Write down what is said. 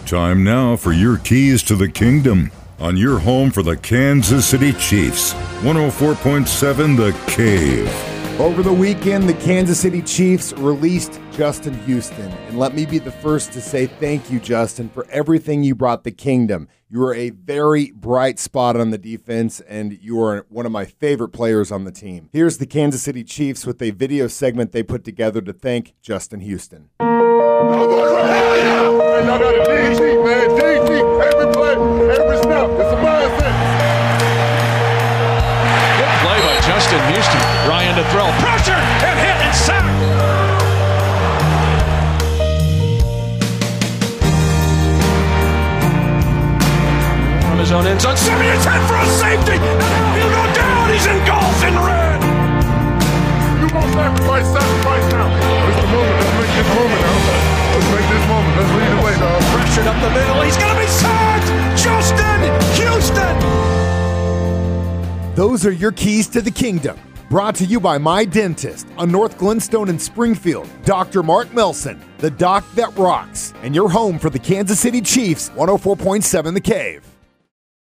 Time now for your keys to the kingdom on your home for the Kansas City Chiefs. 104.7 The Cave. Over the weekend, the Kansas City Chiefs released Justin Houston. And let me be the first to say thank you, Justin, for everything you brought the kingdom. You were a very bright spot on the defense, and you are one of my favorite players on the team. Here's the Kansas City Chiefs with a video segment they put together to thank Justin Houston. DG, man. DG. Every play, every snap. It's a mindset. Good play by Justin Houston. Ryan to throw. Pressure and hit and sack. From his own end zone. Simeon's head for a safety. And he'll go down. He's engulfed in red. You won't sacrifice now. It's the moment. Let's make this moment now. Let's make this moment. Let's lead the way, dog. Pressured up the middle. He's going to be sacked. Justin Houston. Those are your keys to the kingdom. Brought to you by My Dentist on North Glenstone in Springfield. Dr. Mark Melson, the doc that rocks. And your home for the Kansas City Chiefs, 104.7 The Cave.